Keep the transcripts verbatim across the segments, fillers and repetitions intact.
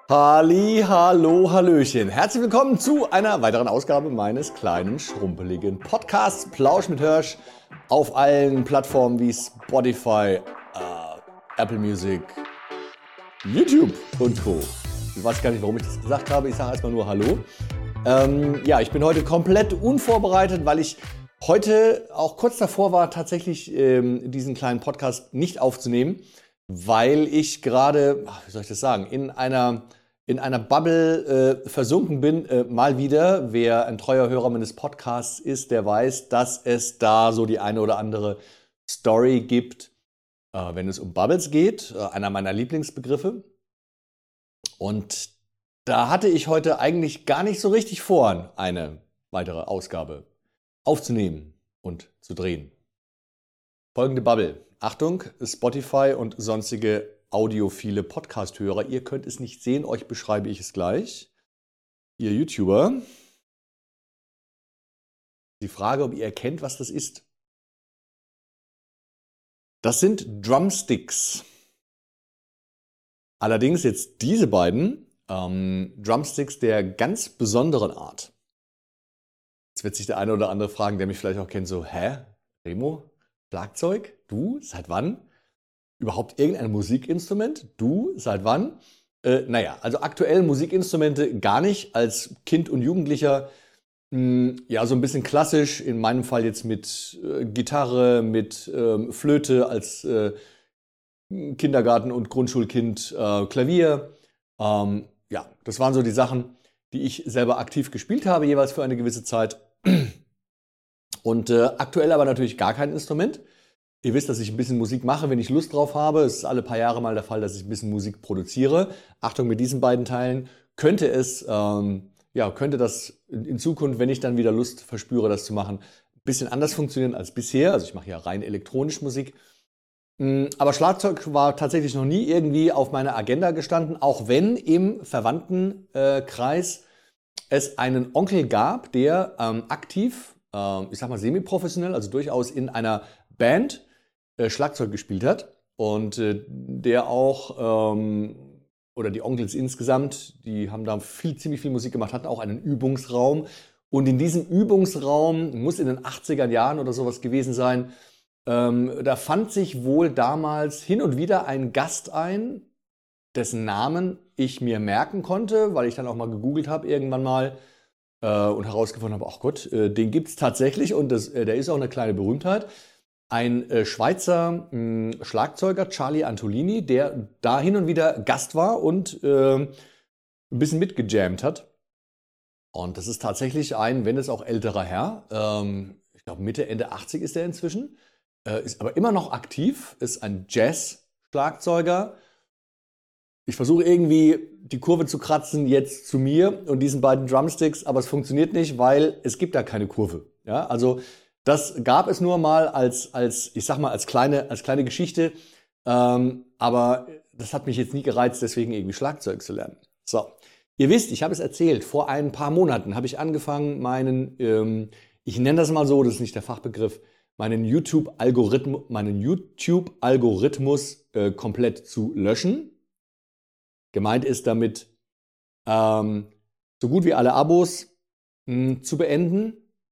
Halli, hallo, hallöchen. Herzlich willkommen zu einer weiteren Ausgabe meines kleinen, schrumpeligen Podcasts Plausch mit Hirsch auf allen Plattformen wie Spotify, äh, Apple Music, YouTube und Co. Ich weiß gar nicht, warum ich das gesagt habe. Ich sage erstmal nur Hallo. Ähm, ja, ich bin heute komplett unvorbereitet, weil ich heute auch kurz davor war, tatsächlich ähm, diesen kleinen Podcast nicht aufzunehmen, weil ich gerade, wie soll ich das sagen, in einer, in einer Bubble äh, versunken bin. Äh, mal wieder, wer ein treuer Hörer meines Podcasts ist, der weiß, dass es da so die eine oder andere Story gibt, äh, wenn es um Bubbles geht, äh, einer meiner Lieblingsbegriffe. Und da hatte ich heute eigentlich gar nicht so richtig vor, eine weitere Ausgabe aufzunehmen und zu drehen. Folgende Bubble. Achtung, Spotify und sonstige audiophile Podcast-Hörer. Ihr könnt es nicht sehen, euch beschreibe ich es gleich. Ihr YouTuber. Die Frage, ob ihr erkennt, was das ist. Das sind Drumsticks. Allerdings jetzt diese beiden ähm, Drumsticks der ganz besonderen Art. Jetzt wird sich der eine oder andere fragen, der mich vielleicht auch kennt, so, hä, Remo, Schlagzeug? Du? Seit wann? Überhaupt irgendein Musikinstrument? Du? Seit wann? Äh, naja, also aktuell Musikinstrumente gar nicht. Als Kind und Jugendlicher, mh, ja, so ein bisschen klassisch, in meinem Fall jetzt mit äh, Gitarre, mit ähm, Flöte als äh, Kindergarten- und Grundschulkind, äh, Klavier. Ähm, ja, das waren so die Sachen, die ich selber aktiv gespielt habe, jeweils für eine gewisse Zeit. Und äh, aktuell aber natürlich gar kein Instrument. Ihr wisst, dass ich ein bisschen Musik mache, wenn ich Lust drauf habe. Es ist alle paar Jahre mal der Fall, dass ich ein bisschen Musik produziere. Achtung, mit diesen beiden Teilen könnte es, ähm, ja, könnte das in Zukunft, wenn ich dann wieder Lust verspüre, das zu machen, ein bisschen anders funktionieren als bisher. Also ich mache ja rein elektronisch Musik. Aber Schlagzeug war tatsächlich noch nie irgendwie auf meiner Agenda gestanden, auch wenn im Verwandtenkreis äh, es einen Onkel gab, der ähm, aktiv, äh, ich sag mal semi-professionell, also durchaus in einer Band äh, Schlagzeug gespielt hat und äh, der auch, ähm, oder die Onkels insgesamt, die haben da viel, ziemlich viel Musik gemacht, hatten auch einen Übungsraum und in diesem Übungsraum, muss in den achtziger Jahren oder sowas gewesen sein, Ähm, da fand sich wohl damals hin und wieder ein Gast ein, dessen Namen ich mir merken konnte, weil ich dann auch mal gegoogelt habe irgendwann mal äh, und herausgefunden habe, ach Gott, äh, den gibt es tatsächlich und das, äh, der ist auch eine kleine Berühmtheit. Ein äh, Schweizer mh, Schlagzeuger, Charlie Antolini, der da hin und wieder Gast war und äh, ein bisschen mitgejammt hat. Und das ist tatsächlich ein, wenn es auch älterer Herr, ähm, ich glaube Mitte, Ende achtzig ist er inzwischen, äh, ist aber immer noch aktiv, ist ein Jazz-Schlagzeuger. Ich versuche irgendwie die Kurve zu kratzen jetzt zu mir und diesen beiden Drumsticks, aber es funktioniert nicht, weil es gibt da keine Kurve. Ja, also das gab es nur mal als, als ich sag mal, als kleine, als kleine Geschichte, ähm, aber das hat mich jetzt nie gereizt, deswegen irgendwie Schlagzeug zu lernen. So. Ihr wisst, ich habe es erzählt, vor ein paar Monaten habe ich angefangen, meinen, ähm, ich nenne das mal so, das ist nicht der Fachbegriff, meinen YouTube-Algorithmus, meinen YouTube-Algorithmus äh, komplett zu löschen. Gemeint ist damit, ähm, so gut wie alle Abos mh, zu beenden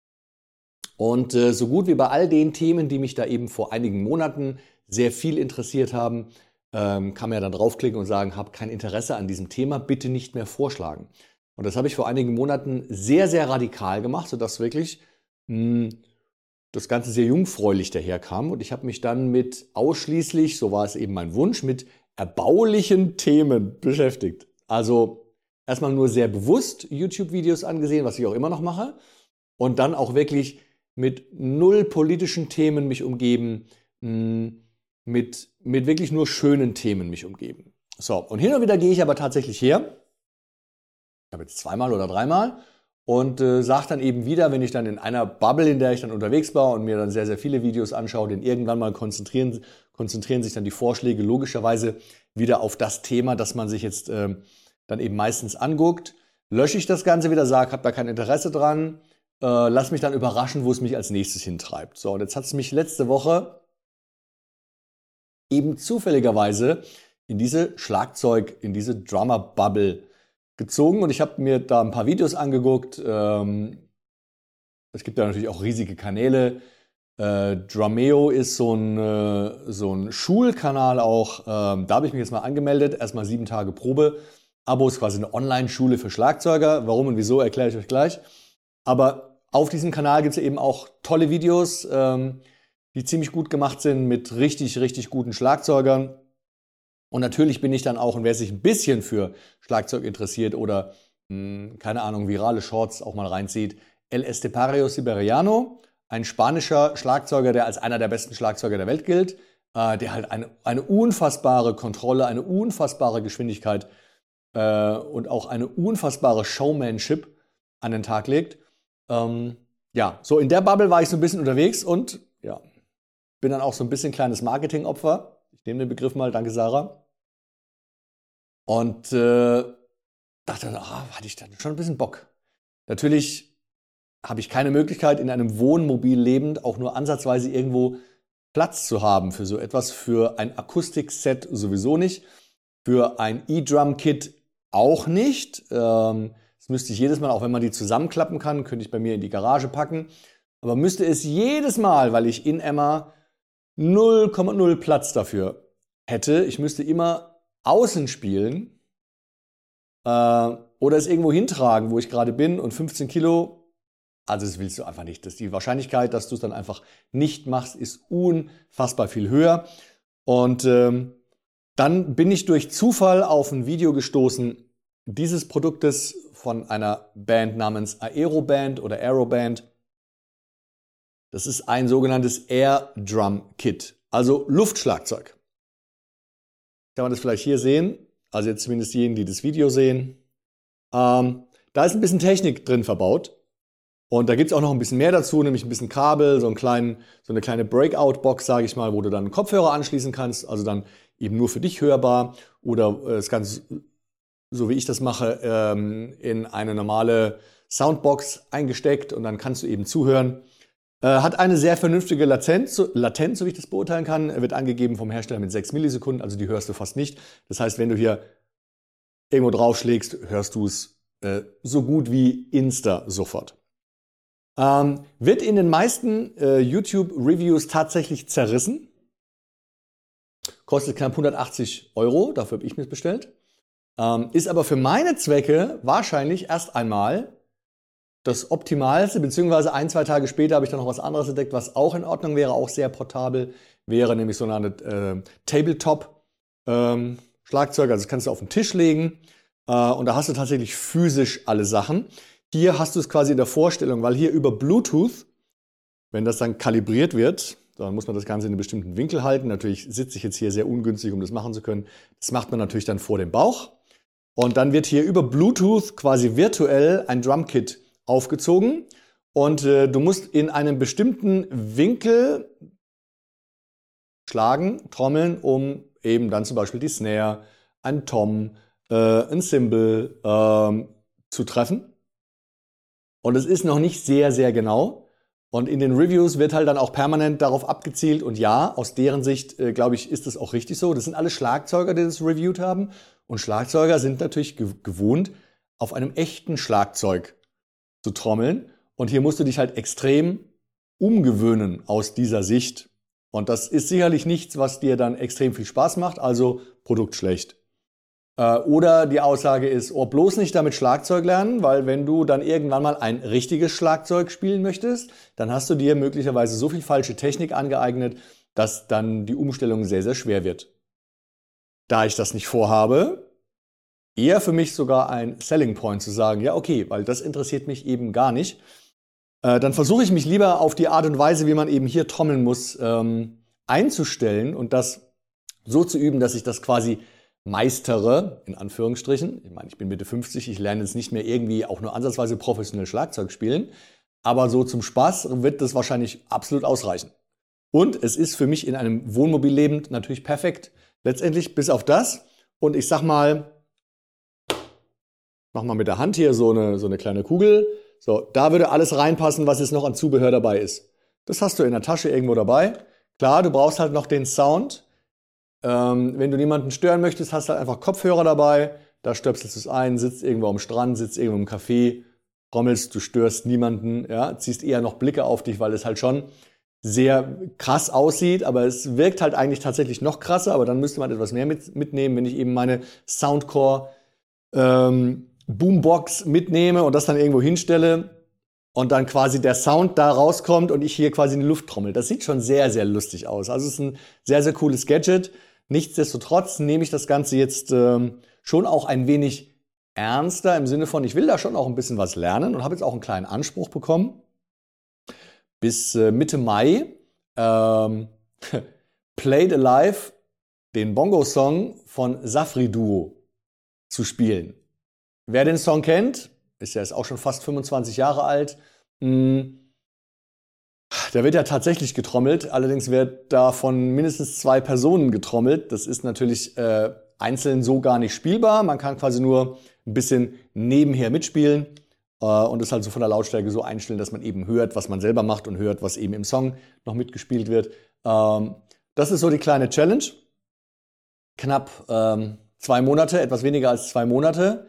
und äh, so gut wie bei all den Themen, die mich da eben vor einigen Monaten sehr viel interessiert haben, Ähm, kann man ja dann draufklicken und sagen, habe kein Interesse an diesem Thema, bitte nicht mehr vorschlagen. Und das habe ich vor einigen Monaten sehr, sehr radikal gemacht, sodass wirklich mh, das Ganze sehr jungfräulich daherkam. Und ich habe mich dann mit ausschließlich, so war es eben mein Wunsch, mit erbaulichen Themen beschäftigt. Also erstmal nur sehr bewusst YouTube-Videos angesehen, was ich auch immer noch mache. Und dann auch wirklich mit null politischen Themen mich umgeben, mh, mit, mit wirklich nur schönen Themen mich umgeben. So, und hin und wieder gehe ich aber tatsächlich her, ich habe jetzt zweimal oder dreimal, und äh, sage dann eben wieder, wenn ich dann in einer Bubble, in der ich dann unterwegs war und mir dann sehr, sehr viele Videos anschaue, denn irgendwann mal konzentrieren, konzentrieren sich dann die Vorschläge logischerweise wieder auf das Thema, das man sich jetzt äh, dann eben meistens anguckt. Lösche ich das Ganze wieder, sage, habe da kein Interesse dran, äh, lass mich dann überraschen, wo es mich als nächstes hintreibt. So, und jetzt hat es mich letzte Woche eben zufälligerweise in diese Schlagzeug, in diese Drummer-Bubble gezogen und ich habe mir da ein paar Videos angeguckt. Ähm, es gibt da natürlich auch riesige Kanäle. Äh, Drumeo ist so ein, äh, so ein Schulkanal auch. Ähm, da habe ich mich jetzt mal angemeldet. Erstmal sieben Tage Probe. Abo ist quasi eine Online-Schule für Schlagzeuger. Warum und wieso, erkläre ich euch gleich. Aber auf diesem Kanal gibt es eben auch tolle Videos, ähm, die ziemlich gut gemacht sind mit richtig, richtig guten Schlagzeugern. Und natürlich bin ich dann auch, und wer sich ein bisschen für Schlagzeug interessiert oder, mh, keine Ahnung, virale Shorts auch mal reinzieht, El Estepario Siberiano, ein spanischer Schlagzeuger, der als einer der besten Schlagzeuger der Welt gilt, äh, der halt eine, eine unfassbare Kontrolle, eine unfassbare Geschwindigkeit äh, und auch eine unfassbare Showmanship an den Tag legt. Ähm, ja, so in der Bubble war ich so ein bisschen unterwegs und ja, bin dann auch so ein bisschen kleines Marketingopfer. Ich nehme den Begriff mal, danke Sarah. Und äh, dachte, ah, hatte ich dann schon ein bisschen Bock. Natürlich habe ich keine Möglichkeit, in einem Wohnmobil lebend auch nur ansatzweise irgendwo Platz zu haben für so etwas. Für ein Akustikset sowieso nicht. Für ein E-Drum-Kit auch nicht. Ähm, das müsste ich jedes Mal, auch wenn man die zusammenklappen kann, könnte ich bei mir in die Garage packen. Aber müsste es jedes Mal, weil ich in Emma null Komma null Platz dafür hätte. Ich müsste immer außen spielen äh, oder es irgendwo hintragen, wo ich gerade bin und fünfzehn Kilo, also das willst du einfach nicht. Das, die Wahrscheinlichkeit, dass du es dann einfach nicht machst, ist unfassbar viel höher. Und ähm, dann bin ich durch Zufall auf ein Video gestoßen dieses Produktes von einer Band namens Aeroband oder Aeroband. Das ist ein sogenanntes Air Drum Kit, also Luftschlagzeug. Kann man das vielleicht hier sehen? Also jetzt zumindest diejenigen, die das Video sehen. Ähm, da ist ein bisschen Technik drin verbaut. Und da gibt es auch noch ein bisschen mehr dazu, nämlich ein bisschen Kabel, so, einen kleinen, so eine kleine Breakout-Box, sage ich mal, wo du dann einen Kopfhörer anschließen kannst. Also dann eben nur für dich hörbar. Oder äh, das Ganze, so wie ich das mache, ähm, in eine normale Soundbox eingesteckt. Und dann kannst du eben zuhören. Hat eine sehr vernünftige Latenz, Latenz, so wie ich das beurteilen kann, wird angegeben vom Hersteller mit sechs Millisekunden, also die hörst du fast nicht. Das heißt, wenn du hier irgendwo draufschlägst, hörst du es äh, so gut wie insta sofort. Ähm, wird in den meisten äh, YouTube-Reviews tatsächlich zerrissen. Kostet knapp hundertachtzig Euro, dafür habe ich mir bestellt. Ähm, ist aber für meine Zwecke wahrscheinlich erst einmal das Optimalste, beziehungsweise ein, zwei Tage später habe ich dann noch was anderes entdeckt, was auch in Ordnung wäre, auch sehr portabel wäre, nämlich so eine äh, Tabletop-Schlagzeug, ähm, also das kannst du auf den Tisch legen äh, und da hast du tatsächlich physisch alle Sachen. Hier hast du es quasi in der Vorstellung, weil hier über Bluetooth, wenn das dann kalibriert wird, dann muss man das Ganze in einem bestimmten Winkel halten. Natürlich sitze ich jetzt hier sehr ungünstig, um das machen zu können. Das macht man natürlich dann vor dem Bauch und dann wird hier über Bluetooth quasi virtuell ein Drumkit aufgezogen und äh, du musst in einem bestimmten Winkel schlagen, trommeln, um eben dann zum Beispiel die Snare, ein Tom, äh, ein Cymbal äh, zu treffen. Und es ist noch nicht sehr, sehr genau. Und in den Reviews wird halt dann auch permanent darauf abgezielt. Und ja, aus deren Sicht, äh, glaube ich, ist das auch richtig so. Das sind alle Schlagzeuger, die das reviewed haben. Und Schlagzeuger sind natürlich ge- gewohnt, auf einem echten Schlagzeug zu trommeln. Und hier musst du dich halt extrem umgewöhnen aus dieser Sicht. Und das ist sicherlich nichts, was dir dann extrem viel Spaß macht, also Produkt schlecht. Äh, oder die Aussage ist, oh, bloß nicht damit Schlagzeug lernen, weil wenn du dann irgendwann mal ein richtiges Schlagzeug spielen möchtest, dann hast du dir möglicherweise so viel falsche Technik angeeignet, dass dann die Umstellung sehr, sehr schwer wird. Da ich das nicht vorhabe, eher für mich sogar ein Selling Point zu sagen, ja okay, weil das interessiert mich eben gar nicht. Äh, dann versuche ich mich lieber auf die Art und Weise, wie man eben hier trommeln muss, ähm, einzustellen und das so zu üben, dass ich das quasi meistere, in Anführungsstrichen. Ich meine, ich bin Mitte fünfzig, ich lerne jetzt nicht mehr irgendwie auch nur ansatzweise professionell Schlagzeug spielen, aber so zum Spaß wird das wahrscheinlich absolut ausreichen. Und es ist für mich in einem Wohnmobil lebend natürlich perfekt. Letztendlich bis auf das und ich sag mal, mach mal mit der Hand hier so eine, so eine kleine Kugel. So, da würde alles reinpassen, was jetzt noch an Zubehör dabei ist. Das hast du in der Tasche irgendwo dabei. Klar, du brauchst halt noch den Sound. Ähm, wenn du niemanden stören möchtest, hast du halt einfach Kopfhörer dabei. Da stöpselst du es ein, sitzt irgendwo am Strand, sitzt irgendwo im Café, trommelst, du störst niemanden, ja, ziehst eher noch Blicke auf dich, weil es halt schon sehr krass aussieht, aber es wirkt halt eigentlich tatsächlich noch krasser, aber dann müsste man etwas mehr mit, mitnehmen, wenn ich eben meine Soundcore ähm, Boombox mitnehme und das dann irgendwo hinstelle und dann quasi der Sound da rauskommt und ich hier quasi in die Luft trommel. Das sieht schon sehr, sehr lustig aus. Also es ist ein sehr, sehr cooles Gadget. Nichtsdestotrotz nehme ich das Ganze jetzt ähm, schon auch ein wenig ernster im Sinne von, ich will da schon auch ein bisschen was lernen und habe jetzt auch einen kleinen Anspruch bekommen, bis äh, Mitte Mai ähm, Played Alive, den Bongo-Song von Safri Duo, zu spielen. Wer den Song kennt, ist ja jetzt auch schon fast fünfundzwanzig Jahre alt, mh, da wird ja tatsächlich getrommelt, allerdings wird da von mindestens zwei Personen getrommelt. Das ist natürlich äh, einzeln so gar nicht spielbar. Man kann quasi nur ein bisschen nebenher mitspielen äh, und es halt so von der Lautstärke so einstellen, dass man eben hört, was man selber macht und hört, was eben im Song noch mitgespielt wird. Ähm, das ist so die kleine Challenge. Knapp ähm, zwei Monate, etwas weniger als zwei Monate.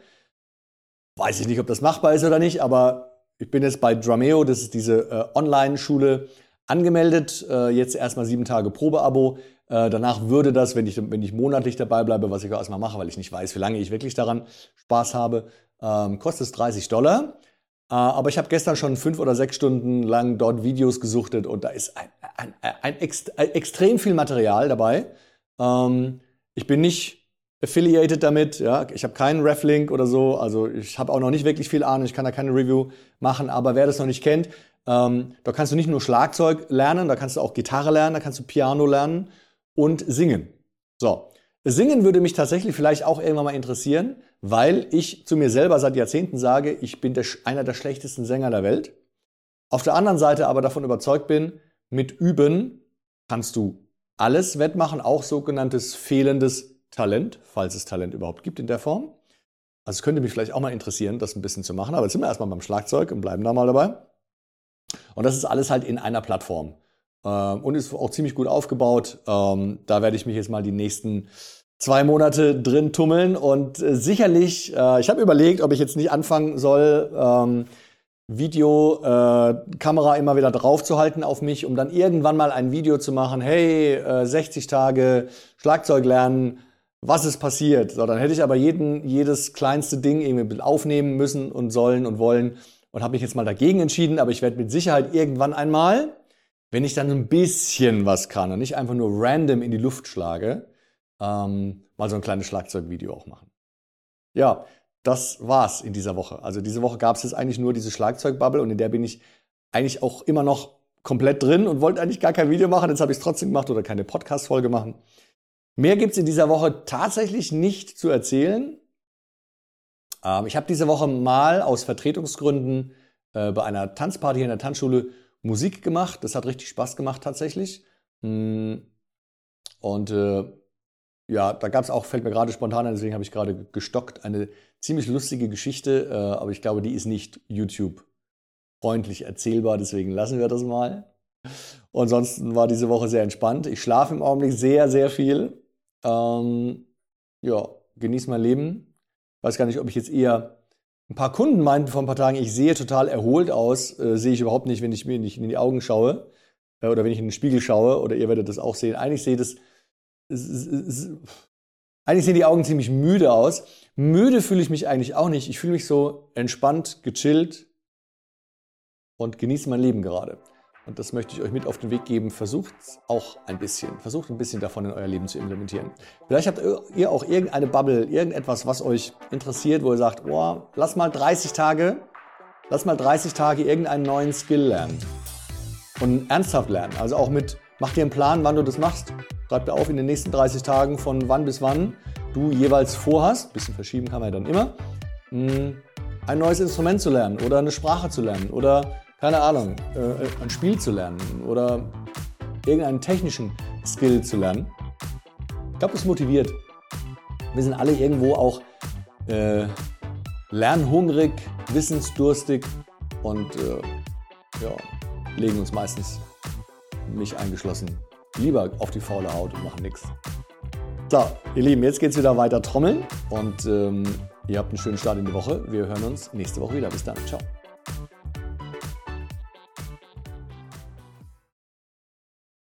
Weiß ich nicht, ob das machbar ist oder nicht, aber ich bin jetzt bei Drumeo, das ist diese äh, Online-Schule, angemeldet. Äh, jetzt erstmal sieben Tage Probeabo. Äh, danach würde das, wenn ich, wenn ich monatlich dabei bleibe, was ich auch erstmal mache, weil ich nicht weiß, wie lange ich wirklich daran Spaß habe, ähm, kostet es dreißig Dollar. Äh, aber ich habe gestern schon fünf oder sechs Stunden lang dort Videos gesuchtet und da ist ein, ein, ein, ein, ext ein extrem viel Material dabei. Ähm, ich bin nicht affiliated damit, ja, ich habe keinen Reflink oder so, also ich habe auch noch nicht wirklich viel Ahnung, ich kann da keine Review machen, aber wer das noch nicht kennt, ähm, da kannst du nicht nur Schlagzeug lernen, da kannst du auch Gitarre lernen, da kannst du Piano lernen und singen. So, singen würde mich tatsächlich vielleicht auch irgendwann mal interessieren, weil ich zu mir selber seit Jahrzehnten sage, ich bin der, einer der schlechtesten Sänger der Welt. Auf der anderen Seite aber davon überzeugt bin, mit Üben kannst du alles wettmachen, auch sogenanntes fehlendes Talent, falls es Talent überhaupt gibt in der Form. Also es könnte mich vielleicht auch mal interessieren, das ein bisschen zu machen. Aber jetzt sind wir erstmal beim Schlagzeug und bleiben da mal dabei. Und das ist alles halt in einer Plattform. Ähm, und ist auch ziemlich gut aufgebaut. Ähm, da werde ich mich jetzt mal die nächsten zwei Monate drin tummeln. Und äh, sicherlich, äh, ich habe überlegt, ob ich jetzt nicht anfangen soll, ähm, Videokamera äh, immer wieder draufzuhalten auf mich, um dann irgendwann mal ein Video zu machen. Hey, äh, sechzig Tage Schlagzeug lernen. Was ist passiert? So, dann hätte ich aber jeden, jedes kleinste Ding irgendwie aufnehmen müssen und sollen und wollen und habe mich jetzt mal dagegen entschieden. Aber ich werde mit Sicherheit irgendwann einmal, wenn ich dann ein bisschen was kann und nicht einfach nur random in die Luft schlage, ähm, mal so ein kleines Schlagzeugvideo auch machen. Ja, das war's in dieser Woche. Also diese Woche gab es jetzt eigentlich nur diese Schlagzeugbubble und in der bin ich eigentlich auch immer noch komplett drin und wollte eigentlich gar kein Video machen. Jetzt habe ich es trotzdem gemacht oder keine Podcast-Folge machen. Mehr gibt's in dieser Woche tatsächlich nicht zu erzählen. Ähm, ich habe diese Woche mal aus Vertretungsgründen äh, bei einer Tanzparty in der Tanzschule Musik gemacht. Das hat richtig Spaß gemacht tatsächlich. Und äh, ja, da gab's auch, fällt mir gerade spontan ein, deswegen habe ich gerade gestockt, eine ziemlich lustige Geschichte. Äh, aber ich glaube, die ist nicht YouTube-freundlich erzählbar, deswegen lassen wir das mal. Und ansonsten war diese Woche sehr entspannt. Ich schlafe im Augenblick sehr, sehr viel. Ähm, ja, genieße mein Leben. Weiß gar nicht, ob ich jetzt eher ein paar Kunden meinten vor ein paar Tagen, ich sehe total erholt aus. Äh, sehe ich überhaupt nicht, wenn ich mir nicht in die Augen schaue äh, oder wenn ich in den Spiegel schaue oder ihr werdet das auch sehen. Eigentlich sehe das, eigentlich sehen die Augen ziemlich müde aus. Müde fühle ich mich eigentlich auch nicht. Ich fühle mich so entspannt, gechillt und genieße mein Leben gerade. Und das möchte ich euch mit auf den Weg geben. Versucht es auch ein bisschen. Versucht ein bisschen davon in euer Leben zu implementieren. Vielleicht habt ihr auch irgendeine Bubble, irgendetwas, was euch interessiert, wo ihr sagt, oh, lass mal dreißig Tage, lass mal dreißig Tage irgendeinen neuen Skill lernen. Und ernsthaft lernen. Also auch mit, mach dir einen Plan, wann du das machst. Schreib dir auf in den nächsten dreißig Tagen, von wann bis wann du jeweils vorhast, ein bisschen verschieben kann man ja dann immer, ein neues Instrument zu lernen oder eine Sprache zu lernen oder keine Ahnung, äh, ein Spiel zu lernen oder irgendeinen technischen Skill zu lernen. Ich glaube, das motiviert. Wir sind alle irgendwo auch äh, lernhungrig, wissensdurstig und äh, ja, legen uns meistens, mich eingeschlossen, lieber auf die faule Haut und machen nichts. So, ihr Lieben, jetzt geht's wieder weiter trommeln und ähm, ihr habt einen schönen Start in die Woche. Wir hören uns nächste Woche wieder. Bis dann. Ciao.